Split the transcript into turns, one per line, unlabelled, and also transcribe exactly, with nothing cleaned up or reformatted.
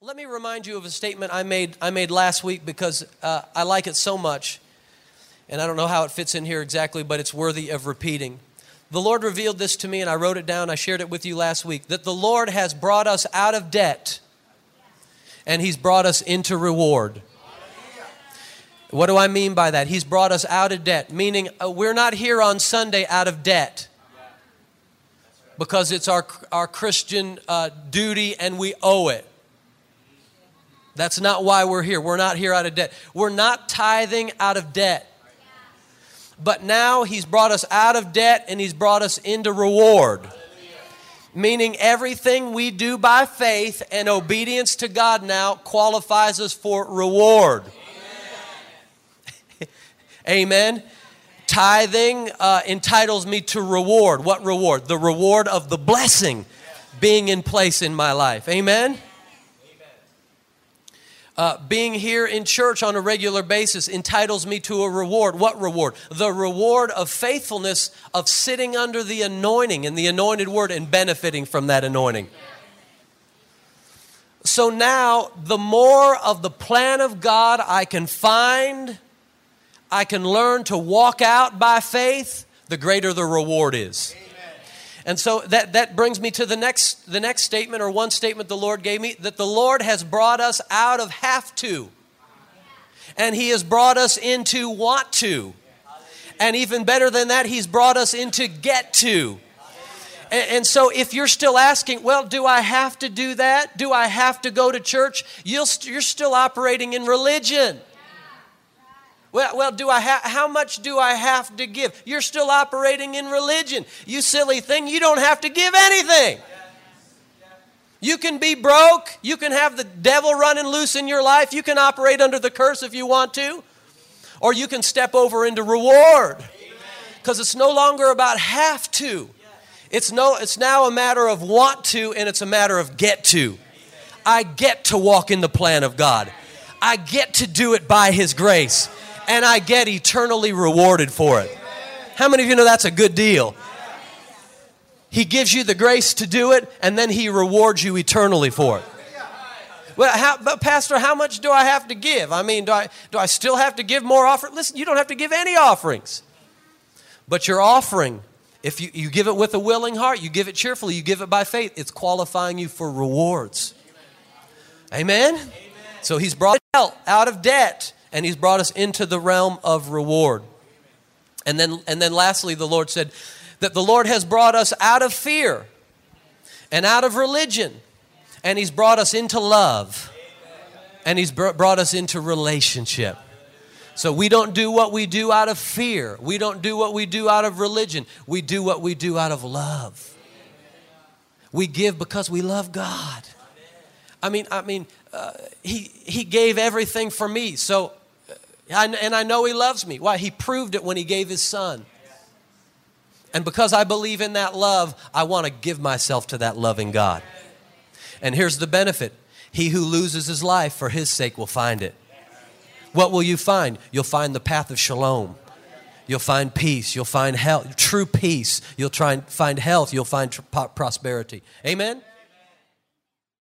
Let me remind you of a statement I made I made last week because uh, I like it so much, and I don't know how it fits in here exactly, but it's worthy of repeating. The Lord revealed this to me, and I wrote it down. I shared it with you last week, that the Lord has brought us out of debt, and He's brought us into reward. What do I mean by that? He's brought us out of debt, meaning uh, we're not here on Sunday out of debt because it's our, our Christian uh, duty and we owe it. That's not why we're here. We're not here out of debt. We're not tithing out of debt. But now He's brought us out of debt and He's brought us into reward. Meaning everything we do by faith and obedience to God now qualifies us for reward. Amen. Tithing uh, entitles me to reward. What reward? The reward of the blessing being in place in my life. Amen. Uh, being here in church on a regular basis entitles me to a reward. What reward? The reward of faithfulness, of sitting under the anointing and the anointed word and benefiting from that anointing. So now, the more of the plan of God I can find, I can learn to walk out by faith, the greater the reward is. And so that, that brings me to the next, the next statement, or one statement the Lord gave me, that the Lord has brought us out of have to. And He has brought us into want to. And even better than that, He's brought us into get to. And, and so if you're still asking, well, do I have to do that? Do I have to go to church? You'll, you're still operating in religion. Well, well, do I ha- how much do I have to give? You're still operating in religion. You silly thing, you don't have to give anything. You can be broke. You can have the devil running loose in your life. You can operate under the curse if you want to. Or you can step over into reward. Because it's no longer about have to. It's, no, it's now a matter of want to, and it's a matter of get to. I get to walk in the plan of God. I get to do it by His grace. And I get eternally rewarded for it. How many of you know that's a good deal? He gives you the grace to do it, and then He rewards you eternally for it. Well, how, but Pastor, how much do I have to give? I mean, do I, do I still have to give more offering? Listen, you don't have to give any offerings. But your offering, if you, you give it with a willing heart, you give it cheerfully, you give it by faith, it's qualifying you for rewards. Amen? Amen. So He's brought us out of debt. And He's brought us into the realm of reward. And then, and then lastly, the Lord said that the Lord has brought us out of fear and out of religion. And He's brought us into love. And He's brought us into relationship. So we don't do what we do out of fear. We don't do what we do out of religion. We do what we do out of love. We give because we love God. I mean, I mean, uh, he he gave everything for me. So, uh, I, and I know He loves me. Why? He proved it when He gave His Son. And because I believe in that love, I want to give myself to that loving God. And here's the benefit: he who loses his life for His sake will find it. What will you find? You'll find the path of shalom. You'll find peace. You'll find health, true peace. You'll try and find health. You'll find tr- prosperity. Amen.